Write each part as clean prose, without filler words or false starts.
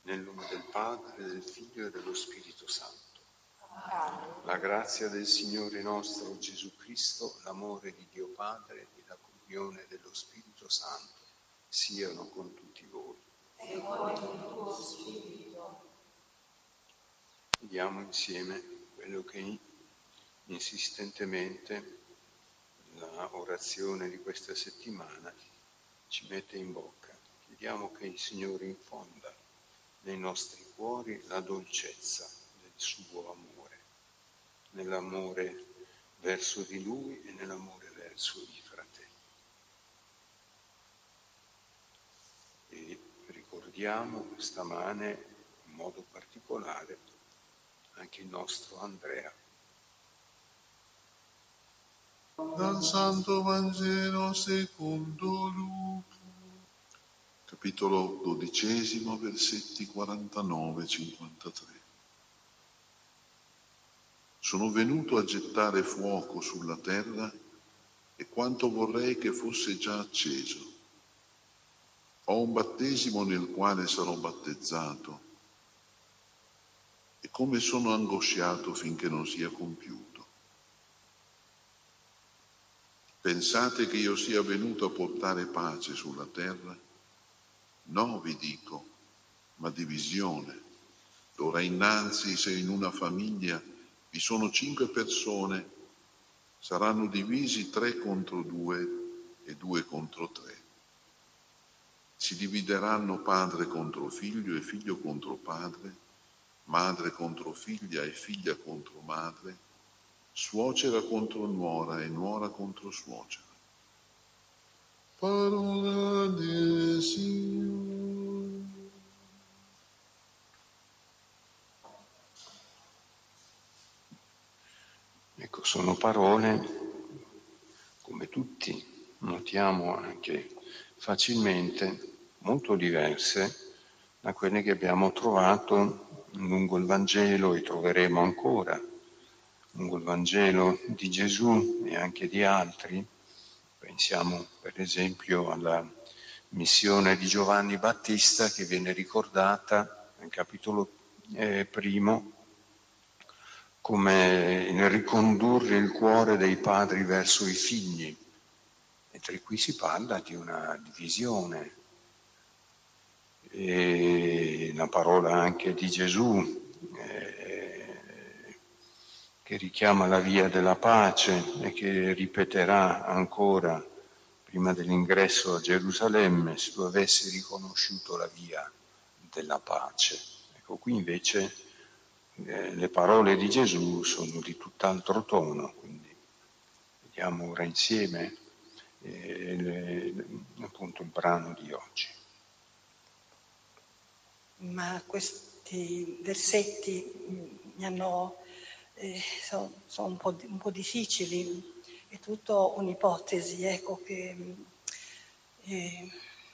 Nel nome del Padre, del Figlio e dello Spirito Santo. La grazia del Signore nostro Gesù Cristo, l'amore di Dio Padre e la comunione dello Spirito Santo siano con tutti voi. E con il tuo spirito. Vediamo insieme quello che insistentemente la orazione di questa settimana ci mette in bocca. Chiediamo che il Signore infonda nei nostri cuori la dolcezza del suo amore, nell'amore verso di Lui e nell'amore verso i fratelli. E ricordiamo stamane in modo particolare anche il nostro Andrea. Dal Santo Vangelo secondo Luca, capitolo 12, versetti 49-53. Sono venuto a gettare fuoco sulla terra e quanto vorrei che fosse già acceso. Ho un battesimo nel quale sarò battezzato e come sono angosciato finché non sia compiuto. Pensate che io sia venuto a portare pace sulla terra? No, vi dico, ma divisione. D'ora innanzi, se in una famiglia vi sono 5 persone, saranno divisi 3 contro 2 e 2 contro 3. Si divideranno padre contro figlio e figlio contro padre, madre contro figlia e figlia contro madre, suocera contro nuora e nuora contro suocera. Parola del Signore. Ecco, sono parole, come tutti notiamo anche facilmente, molto diverse da quelle che abbiamo trovato lungo il Vangelo e troveremo ancora lungo il Vangelo di Gesù e anche di altri. Pensiamo per esempio alla missione di Giovanni Battista che viene ricordata nel capitolo primo come il ricondurre il cuore dei padri verso i figli, mentre qui si parla di una divisione. E la parola anche di Gesù che richiama la via della pace e che ripeterà ancora prima dell'ingresso a Gerusalemme se tu avessi riconosciuto la via della pace. Ecco, qui invece le parole di Gesù sono di tutt'altro tono, quindi vediamo ora insieme appunto il brano di oggi. Ma questi versetti mi hanno sono un po' difficili, è tutto un'ipotesi, ecco, che mi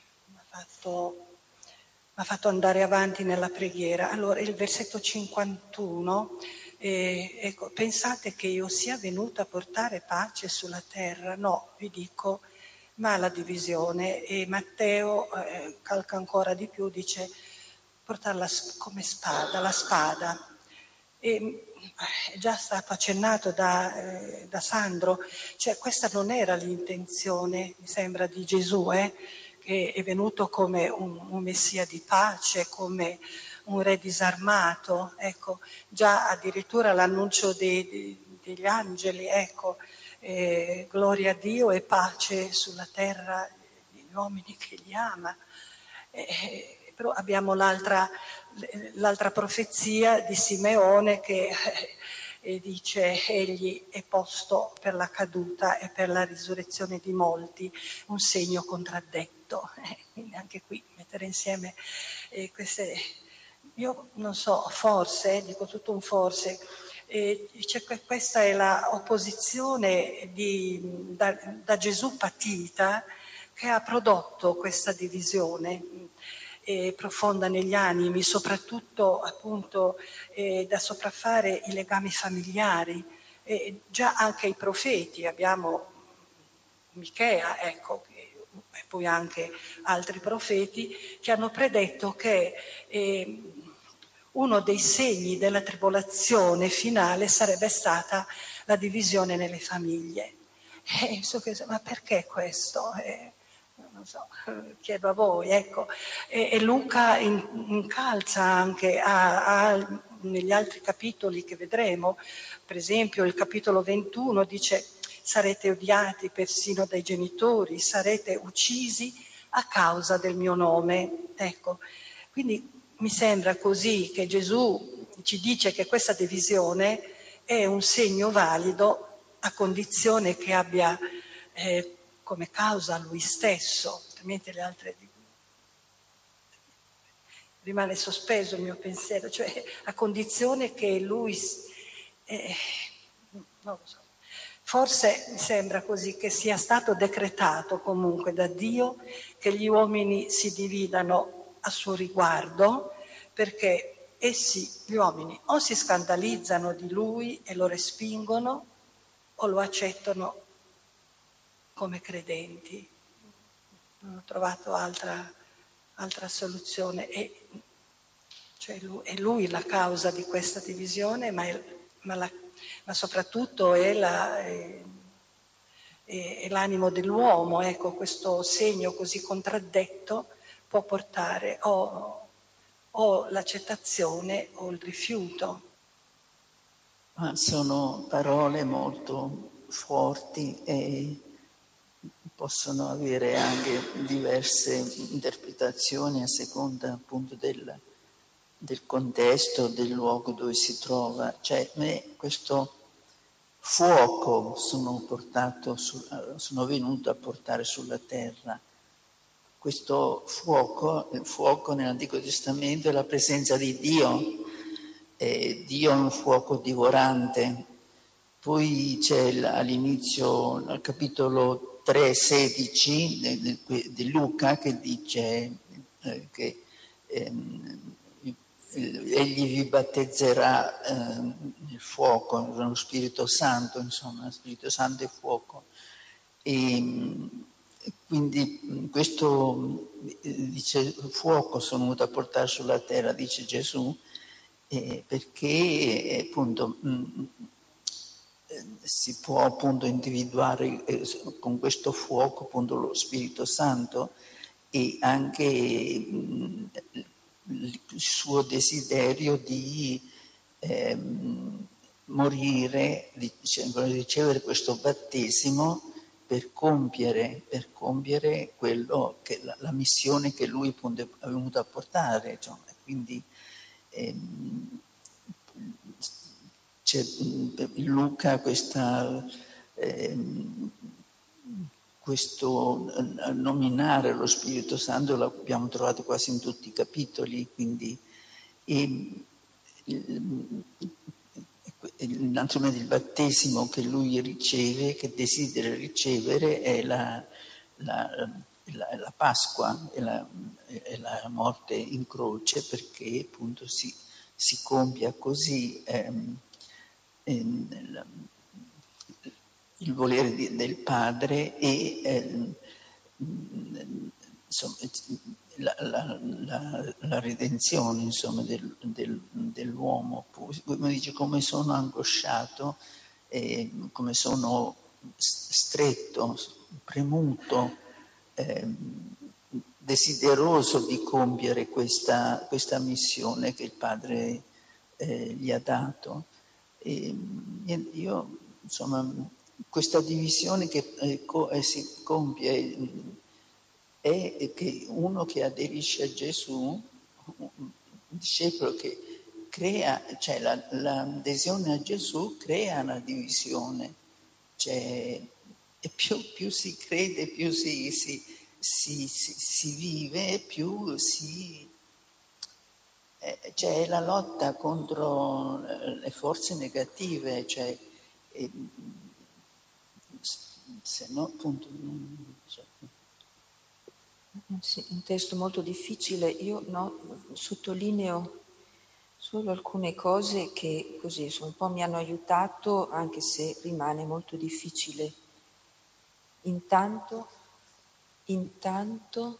ha fatto andare avanti nella preghiera. Allora, il versetto 51, ecco, pensate che io sia venuta a portare pace sulla terra? No, vi dico, ma la divisione. E Matteo calca ancora di più, dice portarla come spada, la spada. E è già stato accennato da Sandro, cioè questa non era l'intenzione, mi sembra, di Gesù, che è venuto come un messia di pace, come un re disarmato, ecco, già addirittura l'annuncio degli angeli, ecco, gloria a Dio e pace sulla terra degli uomini che li ama. Però abbiamo l'altra profezia di Simeone che dice egli è posto per la caduta e per la risurrezione di molti un segno contraddetto. Quindi anche qui mettere insieme queste, io non so, forse, dico tutto un forse, questa è la opposizione da Gesù patita che ha prodotto questa divisione profonda negli animi, soprattutto appunto da sopraffare i legami familiari. Già anche i profeti, abbiamo Michea, ecco, e poi anche altri profeti, che hanno predetto che uno dei segni della tribolazione finale sarebbe stata la divisione nelle famiglie. Ma perché questo? Non so, chiedo a voi, ecco. E Luca incalza anche negli altri capitoli che vedremo, per esempio il capitolo 21 dice: sarete odiati persino dai genitori, sarete uccisi a causa del mio nome. Ecco, quindi mi sembra così che Gesù ci dice che questa divisione è un segno valido a condizione che abbia come causa lui stesso, altrimenti le altre rimane sospeso il mio pensiero, cioè a condizione che lui non lo so. Forse mi sembra così che sia stato decretato comunque da Dio che gli uomini si dividano a suo riguardo, perché gli uomini o si scandalizzano di lui e lo respingono o lo accettano come credenti. Non ho trovato altra soluzione. È lui la causa di questa divisione, ma soprattutto è l'animo dell'uomo. Ecco, questo segno così contraddetto può portare o l'accettazione o il rifiuto. Ma sono parole molto forti e possono avere anche diverse interpretazioni a seconda appunto del contesto, del luogo dove si trova. Cioè, questo fuoco sono venuto a portare sulla terra. Questo fuoco, il fuoco nell'Antico Testamento è la presenza di Dio. Dio è un fuoco divorante. Poi c'è all'inizio, al capitolo 3,16 di Luca, che dice che egli vi battezzerà nel fuoco, nello Spirito Santo, insomma, Spirito Santo e fuoco. E quindi questo dice: fuoco sono venuto a portare sulla terra, dice Gesù, perché appunto si può appunto individuare con questo fuoco appunto lo Spirito Santo e anche il suo desiderio di morire, di ricevere questo battesimo per compiere quello che la missione che lui appunto è venuto a portare. Cioè, quindi c'è in Luca questo nominare lo Spirito Santo l'abbiamo trovato quasi in tutti i capitoli, quindi naturalmente il battesimo che lui riceve, che desidera ricevere, è la Pasqua, è la morte in croce, perché appunto si compia così il volere del Padre e insomma, la redenzione, insomma, dell'uomo. Come dice, come sono angosciato, come sono stretto, premuto, desideroso di compiere questa missione che il Padre gli ha dato. E io, insomma, questa divisione che si compie è che uno che aderisce a Gesù, un discepolo che crea, cioè l'adesione a Gesù crea una divisione, cioè, e più si crede, più si vive, più c'è la lotta contro le forze negative, cioè, se no appunto Sì, un testo molto difficile. Io sottolineo solo alcune cose che così un po' mi hanno aiutato, anche se rimane molto difficile. Intanto intanto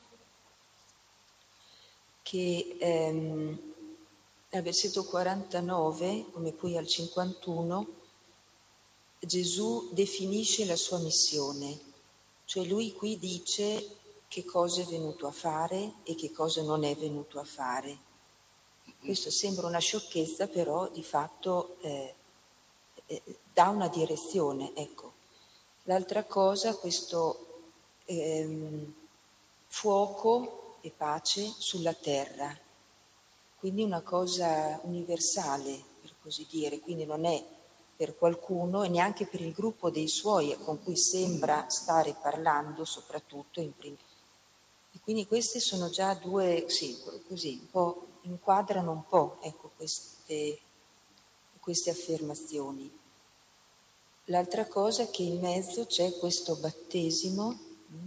che al versetto 49, come poi al 51, Gesù definisce la sua missione, cioè lui qui dice che cosa è venuto a fare e che cosa non è venuto a fare. Questo sembra una sciocchezza, però di fatto dà una direzione, ecco. L'altra cosa, questo fuoco e pace sulla terra, quindi una cosa universale, per così dire, quindi non è per qualcuno e neanche per il gruppo dei suoi con cui sembra stare parlando, soprattutto in prima. E quindi queste sono già due, sì, così, un po' inquadrano un po', ecco, queste affermazioni. L'altra cosa è che in mezzo c'è questo battesimo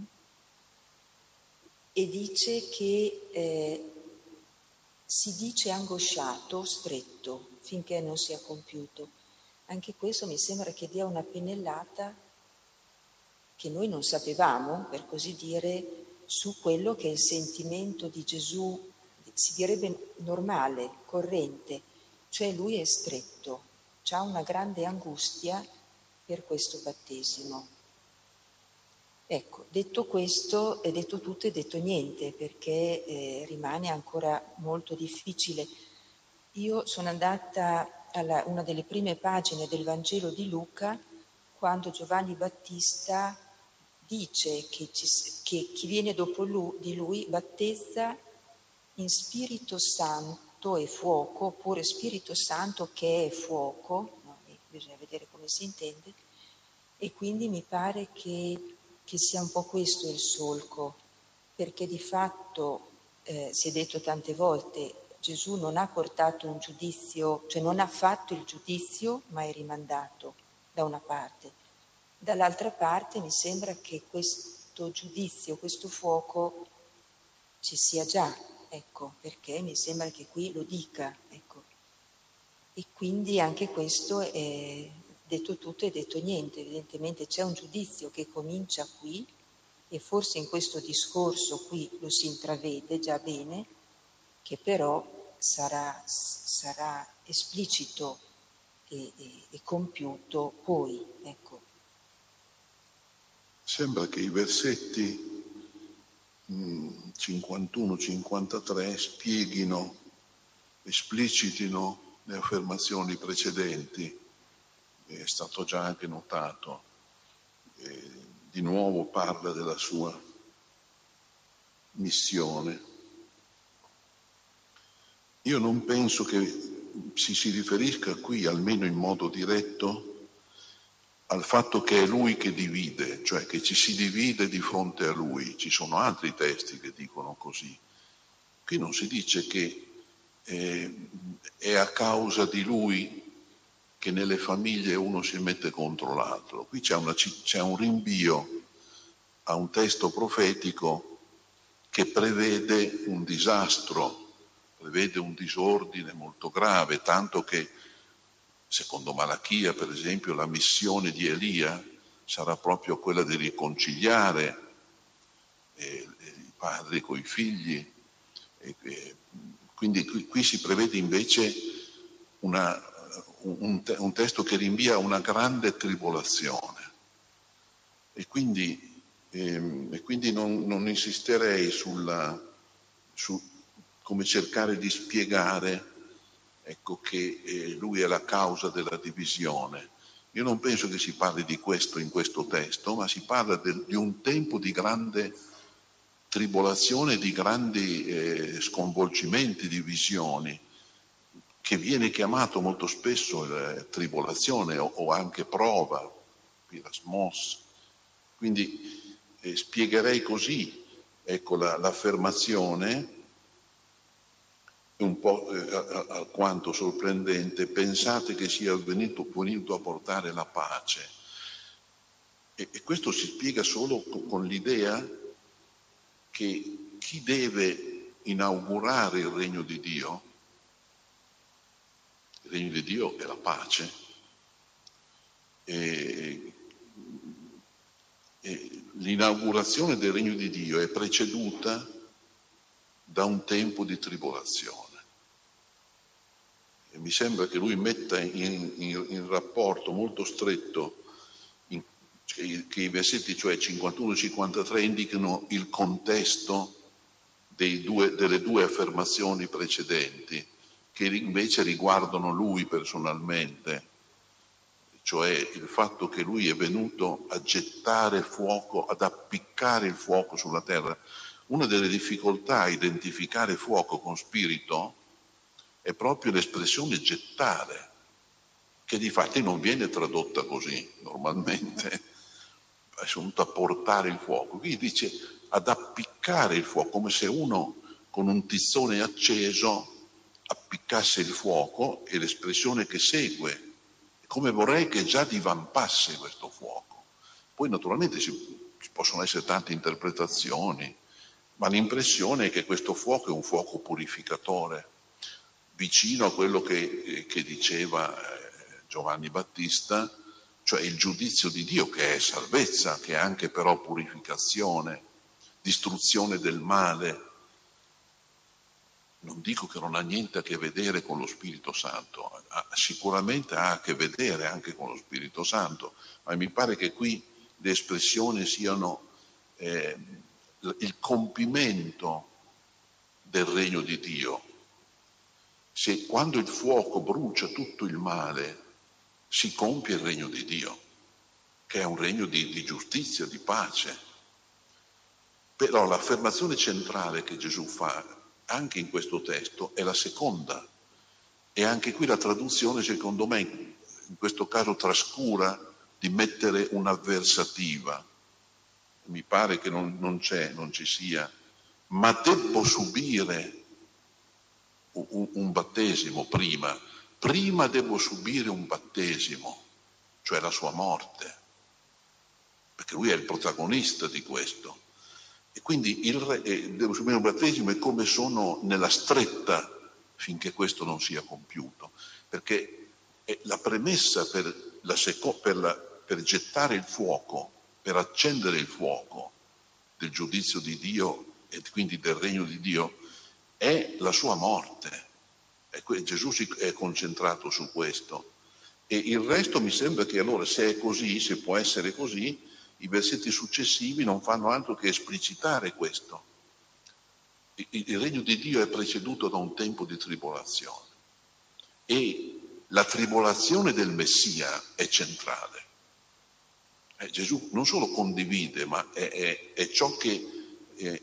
e dice che si dice angosciato, stretto, finché non sia compiuto. Anche questo mi sembra che dia una pennellata che noi non sapevamo, per così dire, su quello che è il sentimento di Gesù, si direbbe normale, corrente, cioè lui è stretto, ha una grande angustia per questo battesimo. Ecco, detto questo, è detto tutto e detto niente, perché rimane ancora molto difficile. Io sono andata alla una delle prime pagine del Vangelo di Luca, quando Giovanni Battista dice che chi viene dopo di lui battezza in Spirito Santo e fuoco, oppure Spirito Santo che è fuoco, no? Bisogna vedere come si intende, e quindi mi pare che sia un po' questo il solco, perché di fatto si è detto tante volte, Gesù non ha portato un giudizio, cioè non ha fatto il giudizio, ma è rimandato da una parte. Dall'altra parte mi sembra che questo giudizio, questo fuoco ci sia già, ecco, perché mi sembra che qui lo dica, ecco. E quindi anche questo è detto tutto e detto niente, evidentemente c'è un giudizio che comincia qui e forse in questo discorso qui lo si intravede già bene, che però sarà esplicito e compiuto poi, ecco. Sembra che i versetti 51-53 spieghino, esplicitino le affermazioni precedenti, è stato già anche notato. Di nuovo parla della sua missione. Io non penso che si riferisca qui, almeno in modo diretto, al fatto che è lui che divide, cioè che ci si divide di fronte a lui. Ci sono altri testi che dicono così. Qui non si dice che è a causa di lui che nelle famiglie uno si mette contro l'altro. Qui c'è un rinvio a un testo profetico che prevede un disastro, prevede un disordine molto grave, tanto che secondo Malachia, per esempio, la missione di Elia sarà proprio quella di riconciliare i padri coi figli. Quindi qui si prevede invece un testo che rinvia a una grande tribolazione. E quindi non insisterei su come cercare di spiegare, ecco, che lui è la causa della divisione. Io non penso che si parli di questo in questo testo, ma si parla di un tempo di grande tribolazione, di grandi sconvolgimenti, divisioni, che viene chiamato molto spesso tribolazione o anche prova, pirasmos. Quindi spiegherei così, ecco, l'affermazione un po' alquanto sorprendente: pensate che sia venuto a portare la pace. E questo si spiega solo con l'idea che chi deve inaugurare il regno di Dio è la pace. l'inaugurazione del regno di Dio è preceduta da un tempo di tribolazione. E mi sembra che lui metta in rapporto molto stretto che i versetti, cioè 51-53, indicano il contesto delle due affermazioni precedenti, che invece riguardano lui personalmente, cioè il fatto che lui è venuto a gettare fuoco, ad appiccare il fuoco sulla terra. Una delle difficoltà a identificare fuoco con spirito è proprio l'espressione gettare, che difatti non viene tradotta così normalmente, è venuto a portare il fuoco. Qui dice ad appiccare il fuoco, come se uno con un tizzone acceso appiccasse il fuoco, e l'espressione che segue, come vorrei che già divampasse questo fuoco. Poi naturalmente ci possono essere tante interpretazioni, ma l'impressione è che questo fuoco è un fuoco purificatore, vicino a quello che diceva Giovanni Battista, cioè il giudizio di Dio, che è salvezza, che è anche però purificazione, distruzione del male. Non dico che non ha niente a che vedere con lo Spirito Santo, sicuramente ha a che vedere anche con lo Spirito Santo, ma mi pare che qui le espressioni siano il compimento del regno di Dio. Se quando il fuoco brucia tutto il male, si compie il regno di Dio, che è un regno di giustizia, di pace. Però l'affermazione centrale che Gesù fa anche in questo testo è la seconda, e anche qui la traduzione, secondo me, in questo caso trascura di mettere un'avversativa. Mi pare che non ci sia, ma devo subire un battesimo prima devo subire un battesimo, cioè la sua morte, perché lui è il protagonista di questo. E quindi devo subire un battesimo, e come sono nella stretta finché questo non sia compiuto, perché la premessa per gettare il fuoco, per accendere il fuoco del giudizio di Dio e quindi del regno di Dio, è la sua morte. Gesù è concentrato su questo, e il resto mi sembra che allora, se è così, se può essere così, i versetti successivi non fanno altro che esplicitare questo. Il regno di Dio è preceduto da un tempo di tribolazione, e la tribolazione del Messia è centrale. Gesù non solo condivide, ma è ciò che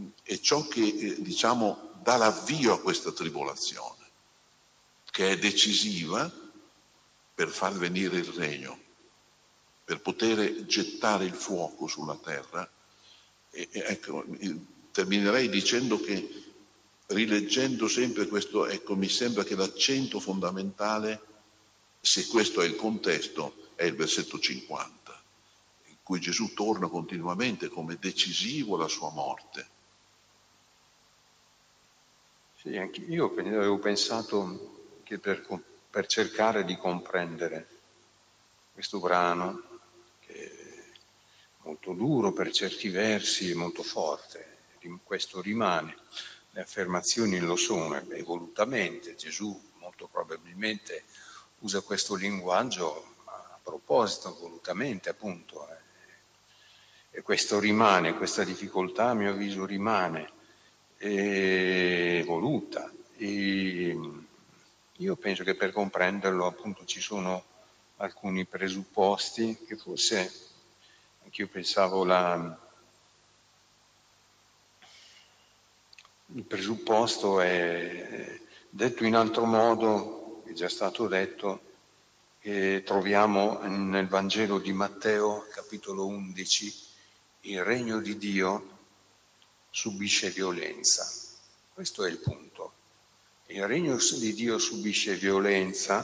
diciamo dà l'avvio a questa tribolazione, che è decisiva per far venire il regno, per poter gettare il fuoco sulla terra. Ecco, terminerei dicendo che, rileggendo sempre questo, mi sembra che l'accento fondamentale, se questo è il contesto, è il versetto 50, in cui Gesù torna continuamente come decisivo alla sua morte. Sì, anche io avevo pensato che per cercare di comprendere questo brano, che è molto duro per certi versi e molto forte, questo rimane, le affermazioni lo sono, e volutamente Gesù molto probabilmente usa questo linguaggio a proposito, volutamente appunto, e questo rimane, questa difficoltà a mio avviso rimane voluta. E io penso che per comprenderlo appunto ci sono alcuni presupposti che forse anch'io pensavo il presupposto è, detto in altro modo, è già stato detto, che troviamo nel Vangelo di Matteo, capitolo 11, il regno di Dio subisce violenza. Questo è il punto. Il regno di Dio subisce violenza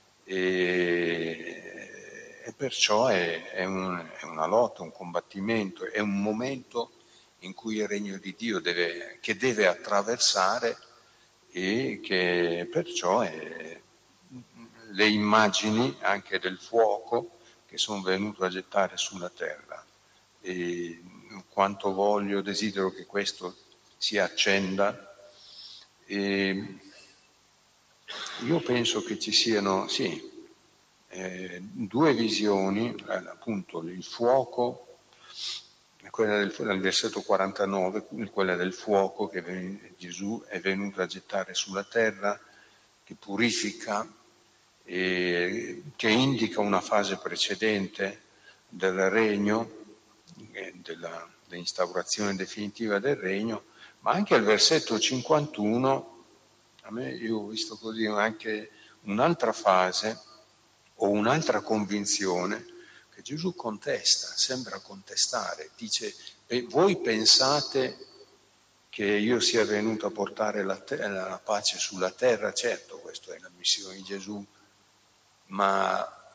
e perciò è una lotta, un combattimento, è un momento in cui il regno di Dio deve attraversare, e che perciò le immagini anche del fuoco che sono venuto a gettare sulla terra e quanto desidero che questo si accenda. E io penso che ci siano, due visioni, appunto il fuoco, quella del versetto 49, quella del fuoco che Gesù è venuto a gettare sulla terra, che purifica, che indica una fase precedente del regno, dell'instaurazione definitiva del regno, ma anche al versetto 51, io ho visto così anche un'altra fase o un'altra convinzione che Gesù contesta, sembra contestare, dice: voi pensate che io sia venuto a portare la pace sulla terra? Certo, questa è la missione di Gesù, ma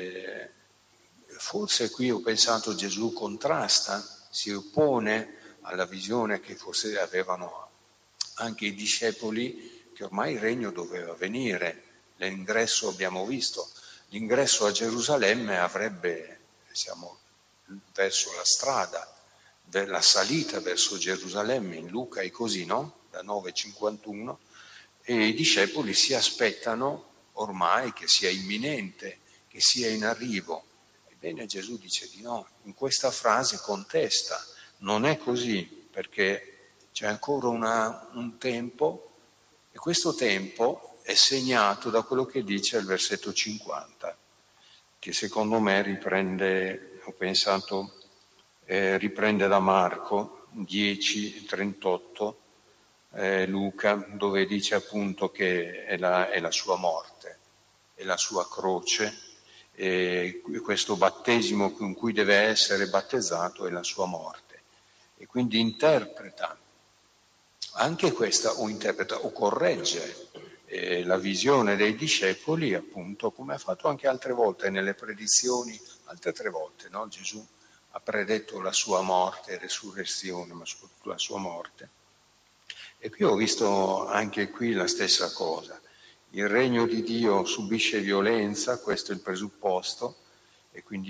forse qui ho pensato Gesù contrasta, si oppone alla visione che forse avevano anche i discepoli, che ormai il regno doveva venire. L'ingresso, abbiamo visto, l'ingresso a Gerusalemme siamo verso la strada della salita verso Gerusalemme, in Luca è così, no? Da 9,51, e i discepoli si aspettano ormai che sia imminente, che sia in arrivo. Ebbene Gesù dice di no, in questa frase contesta, non è così, perché c'è ancora un tempo, e questo tempo è segnato da quello che dice il versetto 50, che secondo me riprende, ho pensato, riprende da Marco 10,38, Luca, dove dice appunto che è la sua morte, è la sua croce, e questo battesimo con cui deve essere battezzato è la sua morte. E quindi interpreta anche questa, o corregge la visione dei discepoli, appunto, come ha fatto anche altre volte nelle predizioni, altre 3 volte, no? Gesù ha predetto la sua morte e resurrezione, ma soprattutto la sua morte. E qui ho visto anche qui la stessa cosa. Il regno di Dio subisce violenza, questo è il presupposto, e quindi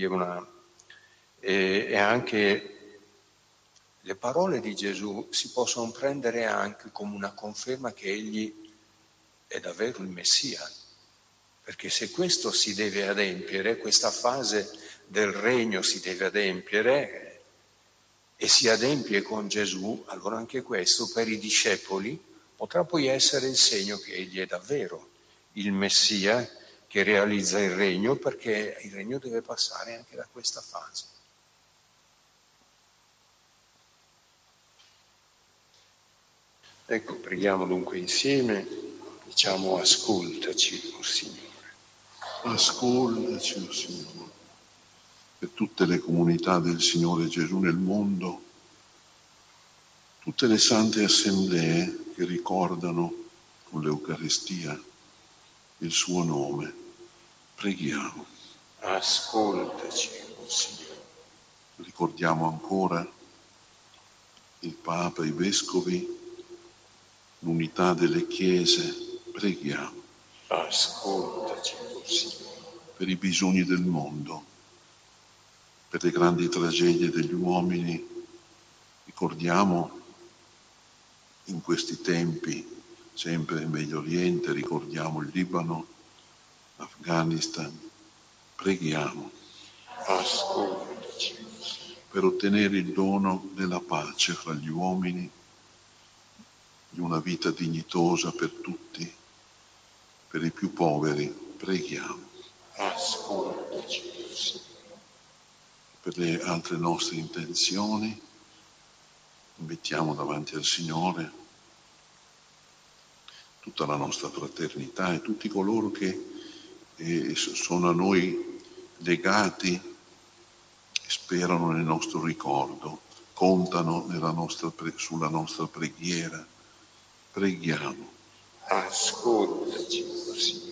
è anche le parole di Gesù si possono prendere anche come una conferma che egli è davvero il Messia, perché se questo si deve adempiere, questa fase del regno si deve adempiere e si adempie con Gesù, allora anche questo per i discepoli potrà poi essere il segno che egli è davvero il Messia che realizza il regno, perché il regno deve passare anche da questa fase. Ecco, preghiamo dunque insieme, diciamo: ascoltaci, oh Signore. Ascoltaci, oh Signore, per tutte le comunità del Signore Gesù nel mondo, tutte le sante assemblee che ricordano con l'Eucaristia il suo nome. Preghiamo. Ascoltaci, oh Signore. Ricordiamo ancora il Papa, i Vescovi, l'unità delle Chiese. Preghiamo. Ascoltaci, oh Signore. Per i bisogni del mondo, per le grandi tragedie degli uomini. Ricordiamo in questi tempi, sempre in Medio Oriente, ricordiamo il Libano, l'Afghanistan. Preghiamo. Ascoltaci. Per ottenere il dono della pace fra gli uomini, di una vita dignitosa per tutti, per i più poveri. Preghiamo. Ascoltaci, Signore. Per le altre nostre intenzioni, mettiamo davanti al Signore tutta la nostra fraternità e tutti coloro che sono a noi legati, sperano nel nostro ricordo, contano sulla nostra preghiera. Preghiamo. Ascoltaci, Signore.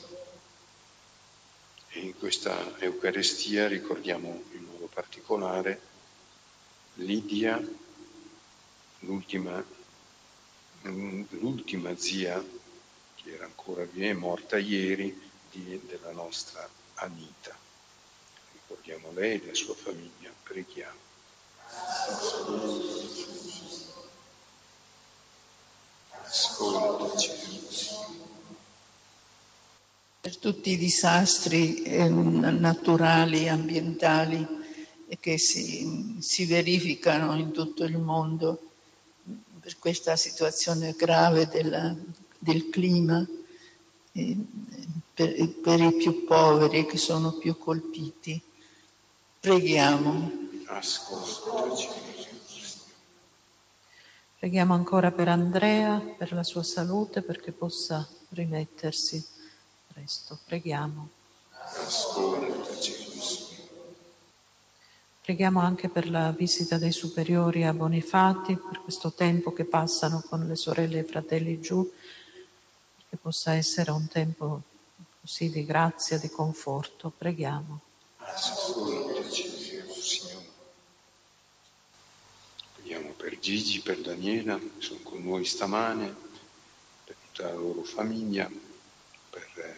E in questa Eucaristia ricordiamo in modo particolare Lidia, l'ultima zia, che era ancora viva, è morta ieri, della nostra Anita. Ricordiamo lei e la sua famiglia, preghiamo. Ascoltaci. Per tutti i disastri naturali, ambientali che si verificano in tutto il mondo, per questa situazione grave del clima, per i più poveri che sono più colpiti. Preghiamo. Ascoltaci. Preghiamo ancora per Andrea, per la sua salute, perché possa rimettersi presto. Preghiamo. Ascoltaci. Preghiamo anche per la visita dei superiori a Bonifati, per questo tempo che passano con le sorelle e i fratelli giù, che possa essere un tempo così di grazia, di conforto. Preghiamo. Ascoltaci, Signore. Preghiamo per Gigi, per Daniela, che sono con noi stamane, per tutta la loro famiglia, per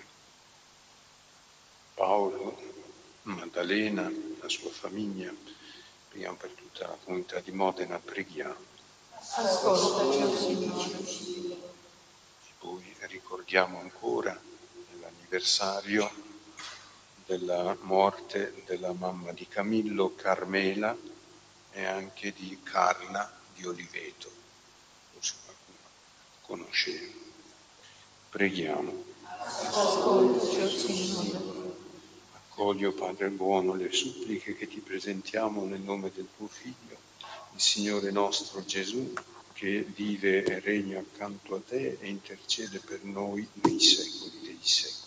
Paolo, Maddalena, la sua famiglia. Preghiamo per tutta la comunità di Modena, preghiamo. Ascoltaci, Signore. E poi ricordiamo ancora l'anniversario della morte della mamma di Camillo, Carmela, e anche di Carla di Oliveto, forse qualcuno conosceva. Preghiamo. Ascoltaci, Signore. Accogli, o Padre buono, le suppliche che ti presentiamo nel nome del tuo Figlio, il Signore nostro Gesù, che vive e regna accanto a te e intercede per noi nei secoli dei secoli.